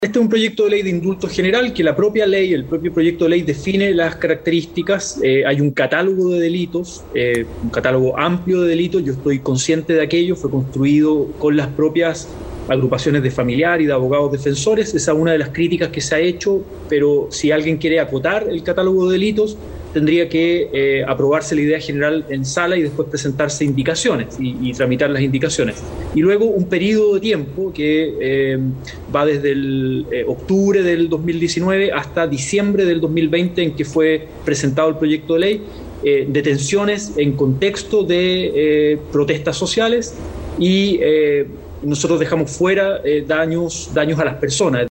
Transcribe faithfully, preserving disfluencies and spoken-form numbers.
Este es un proyecto de ley de indulto general que la propia ley, el propio proyecto de ley define las características. Eh, hay un catálogo de delitos, eh, un catálogo amplio de delitos. Yo estoy consciente de aquello, fue construido con las propias agrupaciones de familiares y de abogados defensores. Esa es una de las críticas que se ha hecho, pero si alguien quiere acotar el catálogo de delitos, tendría que eh, aprobarse la idea general en sala y después presentarse indicaciones y, y tramitar las indicaciones. Y luego un periodo de tiempo que eh, va desde el eh, octubre del dos mil diecinueve hasta diciembre del dos mil veinte, en que fue presentado el proyecto de ley, eh, detenciones en contexto de eh, protestas sociales y eh, nosotros dejamos fuera eh, daños, daños a las personas.